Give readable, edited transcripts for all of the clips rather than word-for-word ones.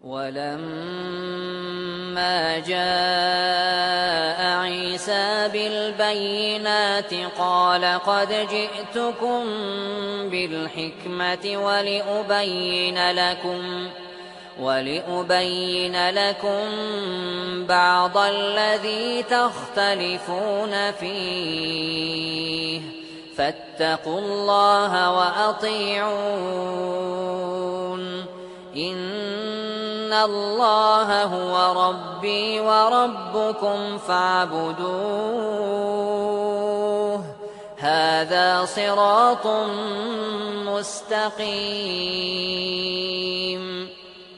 ولما جاء عيسى بالبينات قال قد جئتكم بالحكمة ولأبين لكم بعض الذي تختلفون فيه فاتقوا الله وأطيعون إن الله هو ربي وربكم فاعبدوه هذا صراط مستقيم.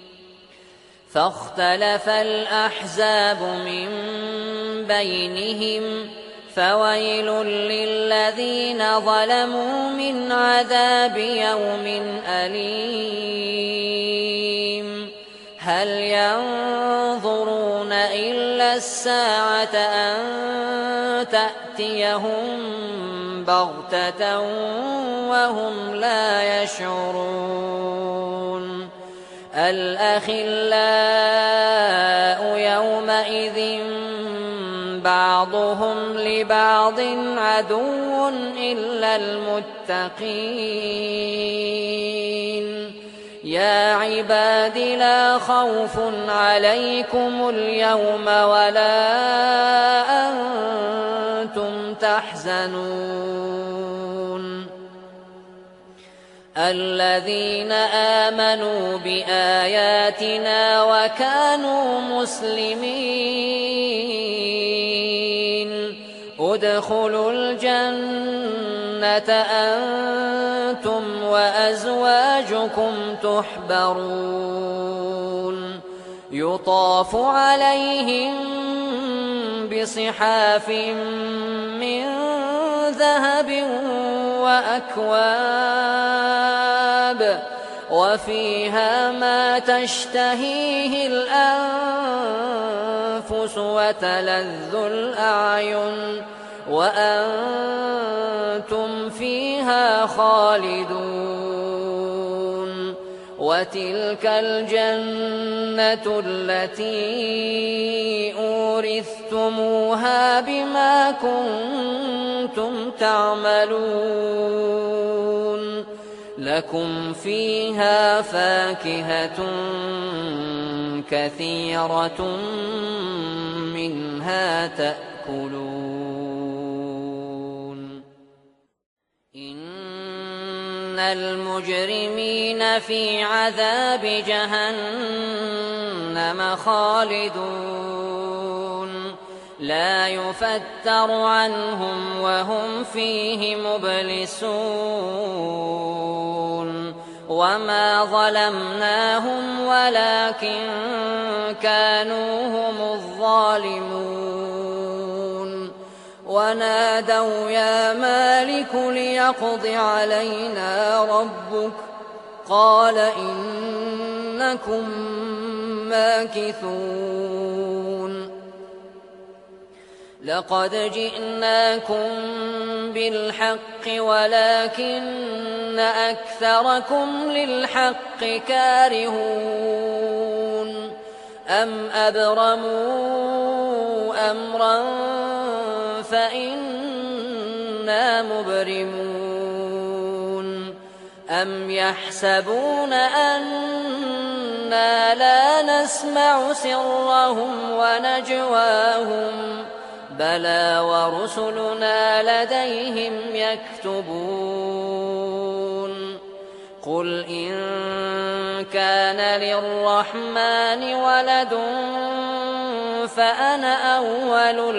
فاختلف الأحزاب من بينهم فويل للذين ظلموا من عذاب يوم أليم. هل ينظرون إلا الساعة أن تأتيهم بغتة وهم لا يشعرون. الأخلاء يومئذ بعضهم لبعض عدو إلا المتقين. يا عباد لا خوف عليكم اليوم ولا أنتم تحزنون. الذين آمنوا بآياتنا وكانوا مسلمين ادخلوا الجنة أنتم وأزواجكم تحبرون يطاف عليهم بصحاف من ذهب وأكواب وفيها ما تشتهيه الأنفس وتلذ الأعين وأنتم فيها خالدون. وتلك الجنة التي أورثتموها بما كنتم تعملون لكم فيها فاكهة كثيرة منها تأكلون. إن المجرمين في عذاب جهنم خالدون لا يفتر عنهم وهم فيه مبلسون. وما ظلمناهم ولكن كانوا هم الظالمون. ونادوا يا مالك ليقض علينا ربك قال إنكم ماكثون. لقد جئناكم بالحق ولكن أكثركم للحق كارهون. أم أبرموا أمرا فإنا مبرمون. أم يحسبون أنا لا نسمع سرهم ونجواهم بلى ورسلنا لديهم يكتبون. قل إن كان للرحمن ولد فأنا أول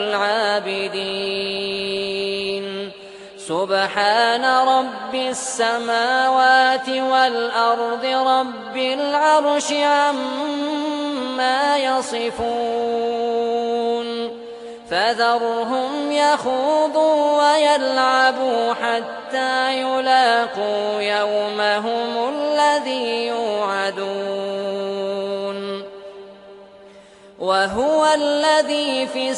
العابدين. سبحان رب السماوات والأرض رب العرش عما يصفون. فذرهم يخوضوا ويلعبوا حتى يلاقوا يومهم الذي يوعدون. وهو الذي في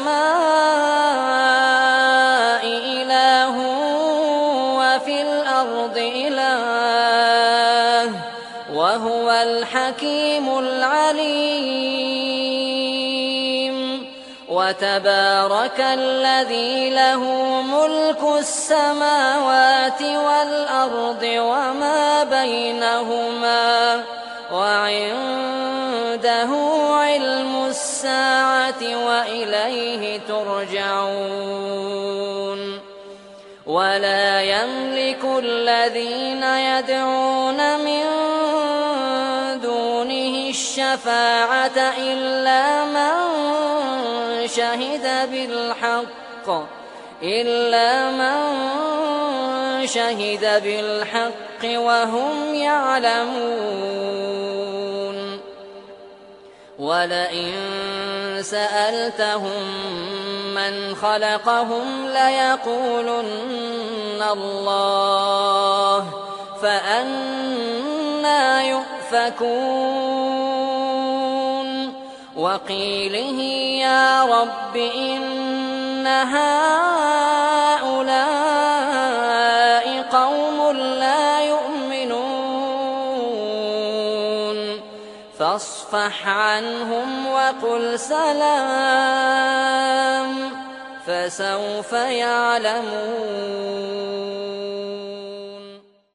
السماء إله وفي الأرض إله وهو الحكيم العليم. وتبارك الذي له ملك السماوات والأرض وما بينهما وعنده علم الساعة وإليه ترجعون. ولا يملك الذين يدعون من دونه الشفاعة إلا من شهد بالحق وهم يعلمون. ولئن سألتهم من خلقهم ليقولن الله فأنى يؤفكون. وقيله يا رب إن هؤلاء قوم لا يؤمنون فاصفح عنهم وقل سلام فسوف يعلمون.